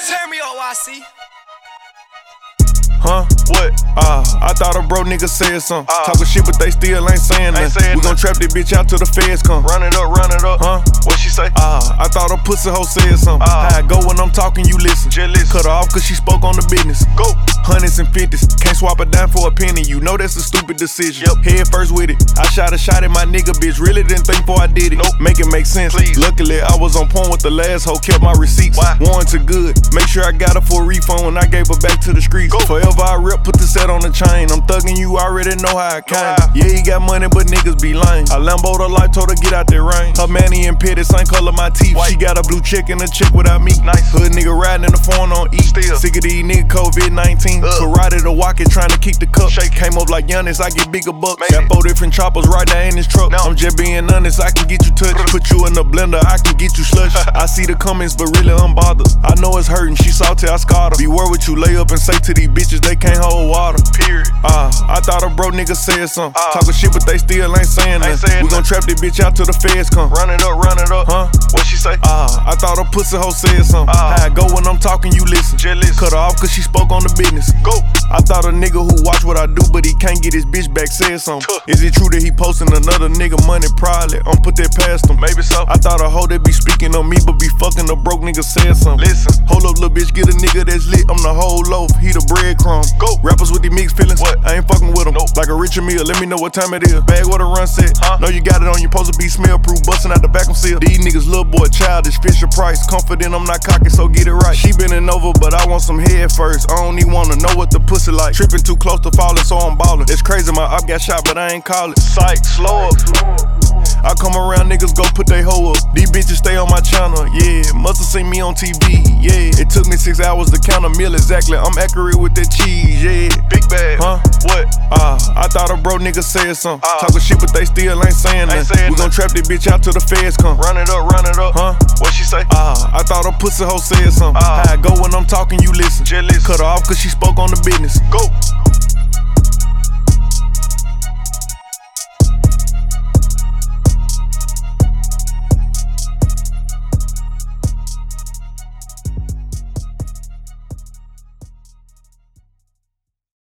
Turn me up, YC. Huh? What? I thought a bro nigga said something. Talking shit, but they still ain't saying nothing. We gon' trap this bitch out till the feds come. Run it up, Huh? What she say? I thought a pussy hoe said something. How I go when I'm talking, you listen. Just listen. Cut her off cause she spoke on the business. Go. Hundreds and fifties, can't swap a dime for a penny. You know that's a stupid decision. Yep. Head first with it. I shot a shot at my nigga, bitch. Really didn't think before I did it. Nope. Make it make sense. Please. Luckily, I was on point with the last hoe, kept my receipts. Why? Warranted good. Make sure I got her for a refund when I gave her back to the streets. Go. Forever I rep, put the set on the chain. I'm thugging, you already know how I came. how. Yeah, he got money, but niggas be lame. I Lambo'd her life, told her get out that rain. Her manny and petty, same color my teeth. White. She got a blue chick and a chick without me. Nice. Hood nigga riding in the phone on E. Still. Sick of these niggas COVID-19. Karate to walk it, trying to keep the cup. Shake. Came up like Giannis, I get bigger bucks. Made Got it. 4 different choppers right there in this truck. No. I'm just being honest, I can get you touched. Put you in the blender, I can get you slush. I see the comments, but really I'm bothered. I know it's hurting, she salty, I scarred her. Beware what you lay up and say to these bitches, they can't hold water. Period. I thought a bro nigga said something. Talking shit, but they still ain't saying nothing. saying We gon' trap this bitch out till the feds come. Run it up. Huh? What she say? I thought a pussy hoe said something. How I go when I'm talking, you listen. Just listen. Cut her off cause she spoke on the business. Go. I thought a nigga who watch what I do, but he can't get his bitch back said something. Is it true that he posting another nigga money? Probably. I'm put that past him. Maybe so. I thought a hoe that be speaking on me, but be fucking a broke nigga said something. Listen. Hold up, little bitch, get a nigga that's lit. I'm the whole loaf, he the breadcrumb. Go. Rappers with these mixed feelings. What? I ain't fucking with them. Nope. Like a Richard Mille, let me know what time it is. Bag what a run set. Know you got it on, you supposed to be smell proof, busting out the vacuum seal. These niggas little boy childish, Fisher Price. Confident I'm not cocky, so get it right. She bending over, but I want some head first. I don't even wanna know what the pussy like. Tripping too close to falling, so I'm ballin'. It's crazy, my up got shot, but I ain't call it. Psych, slow up. I come around, niggas go put they hoe up. These bitches stay on my channel, yeah. Musta seen me on TV, yeah. It took me 6 hours to count a meal exactly. I'm accurate with that cheese, yeah. Big bag. Huh? What? I thought a bro nigga said something. Talking shit, but they still ain't saying nothing. saying We gon' trap this bitch out till the feds come. Run it up. Huh? What she say? I thought a pussy hoe said something. How I go when I'm talking, you listen. Just listen. Cut her off cause she spoke on the business. Go.